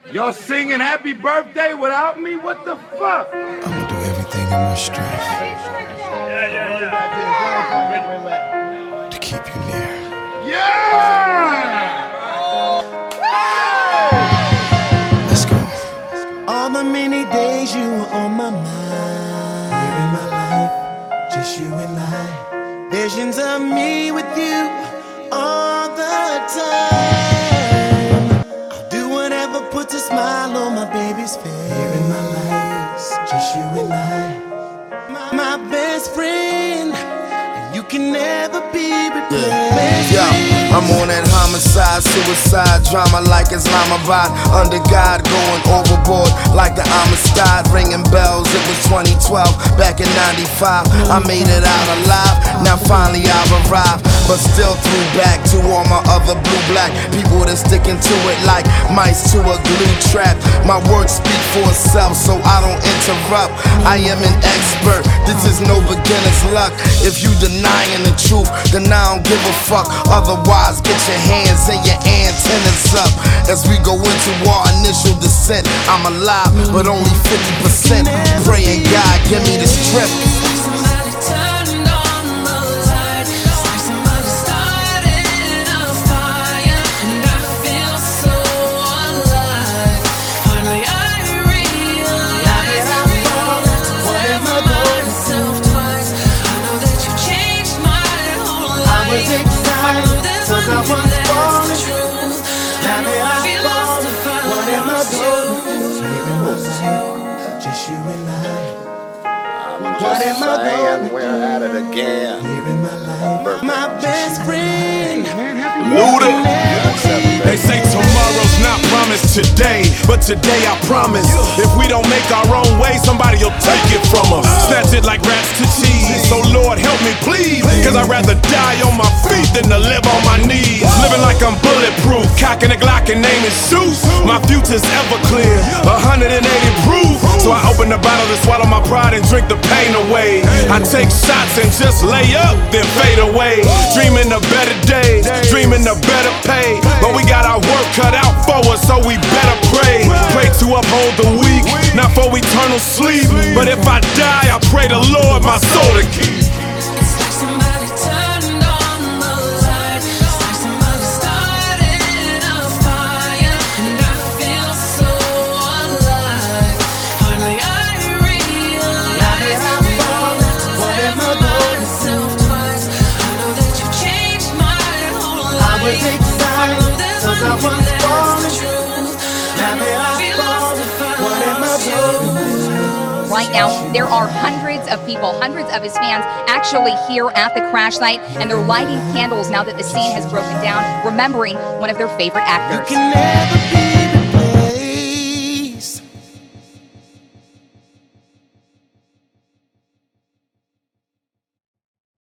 Y'all singing happy birthday without me? What the fuck? I'ma do everything in my strength to keep you near. Yeah! Let's go. All the many days you were on my mind. Here in my life, just you and I. Visions of me with you all the time. I'll do whatever puts a smile on my baby's face. Here in my life, just you and I. My best friend, and you can never be replaced. Yeah, I'm on that homicide, suicide drama like Islamabad. Under God, going overboard like the Amistad. Ringing bells, it was 2012, back in 95. I made it out alive, now finally I've arrived. But still threw back to all my other blue-black people that's sticking to it like mice to a glue trap. My words speak for itself, so I don't interrupt. I am an expert, this is no beginner's luck. If you denying the truth, then I don't give a fuck. Otherwise, get your hands and your antennas up. As we go into our initial descent, I'm alive, but only 50%. Praying God, give me the strength. Just you and I. What am I saying? We're at it again. Here in my life, my best friend. Luda. They say tomorrow's not promised today, but today I promise. If we don't make our own way, somebody'll take it from us. Snatch it like rats to cheese. So Lord help me please, cause I'd rather die on my feet than to live on my knees. Living like I'm bulletproof, cocking a Glock and naming shoes. My future's ever clear, 180 proof. So I open the bottle to swallow my pride and drink the pain away. I take shots and just lay up, then fade away. Dreaming of better days, dreaming of better pay. But we got our work cut out for us, so we better pray. Pray to uphold the weak, not for eternal sleep. But if I die, I pray the Lord my soul to keep. Right now, there are hundreds of people, hundreds of his fans actually here at the crash site, and they're lighting candles now that the scene has broken down, remembering one of their favorite actors. You can never be